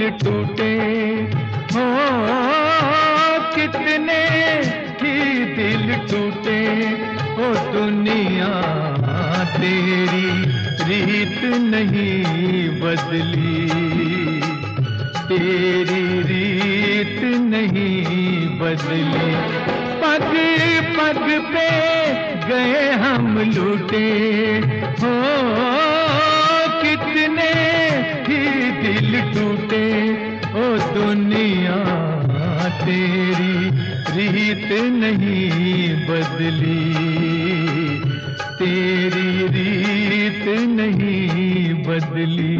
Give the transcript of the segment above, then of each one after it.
टूटे हो, कितने ही दिल टूटे। ओ दुनिया तेरी रीत नहीं बदली, तेरी रीत नहीं बदली। पग पग पे गए हम लूटे हो, कितने ही दिल टूटे। ओ दुनिया तेरी रीत नहीं बदली, तेरी रीत नहीं बदली।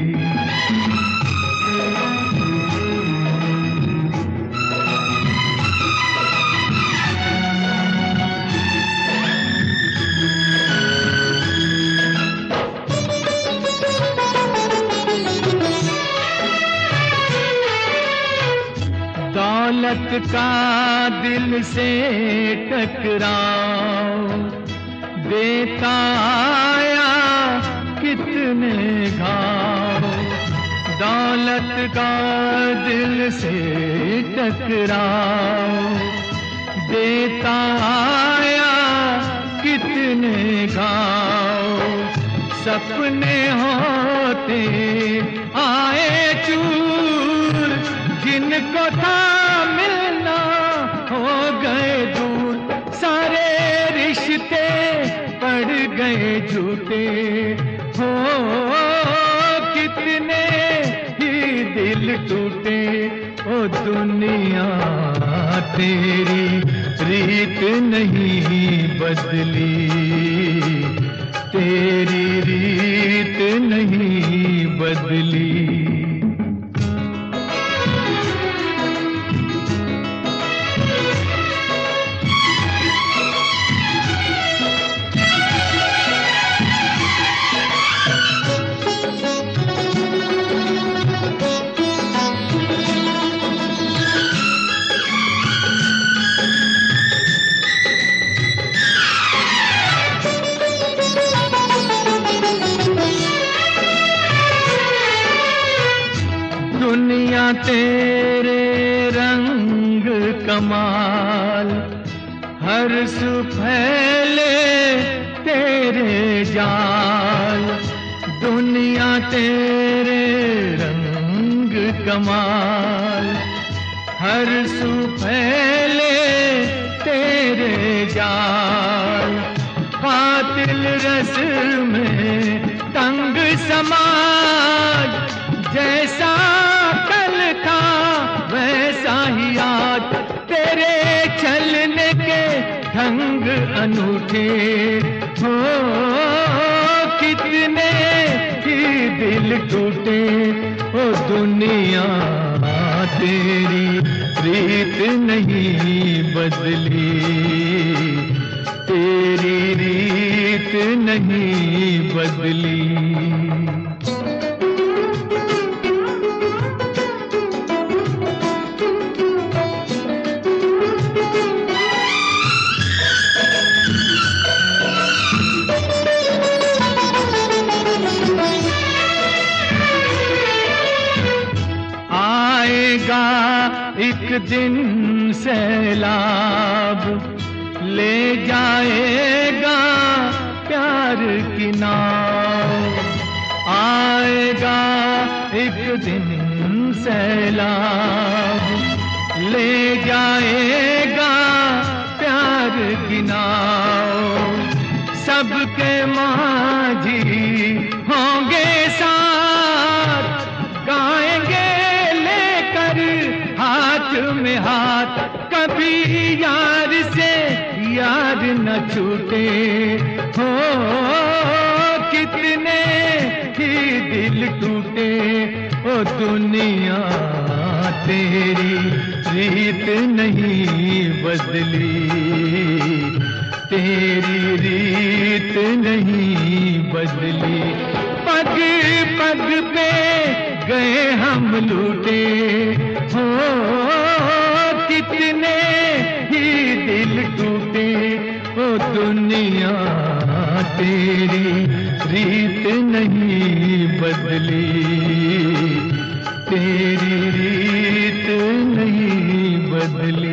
दौलत का दिल से टकराव देता आया कितने घाव। दौलत का दिल से टकराव देता आया कितने घाव। सपने होते आए चूर, जिनको था मिलना हो गए दूर। सारे रिश्ते पड़ गए झूठे हो, कितने ही दिल टूटे। ओ दुनिया तेरी रीत नहीं बदली, तेरी रीत नहीं बदली। दुनिया तेरे रंग कमाल, हर सुफैले तेरे जाल। दुनिया तेरे रंग कमाल, हर सुफैले तेरे जाल। कातिल रस्म में तंग समाज, जैसा कल था वैसा ही आज। तेरे चलने के ढंग अनूठे हो, कितने ही दिल टूटे। ओ दुनिया तेरी रीत नहीं बदली, तेरी रीत नहीं बदली। आएगा एक दिन सैलाब, ले जाएगा प्यार की नाव। आएगा एक दिन सैलाब, ले जाएगा प्यार की नाव। सबके माझी होंगे साथ, गाएंगे हाथ में हाथ। कभी यार से यार न छूटे हो, कितने ही दिल टूटे। ओ दुनिया तेरी रीत नहीं बदली, तेरी रीत नहीं बदली। पग पग पे गए हम लूटे हो, कितने ही दिल टूटे। ओ दुनिया तेरी रीत नहीं बदली, तेरी बदली।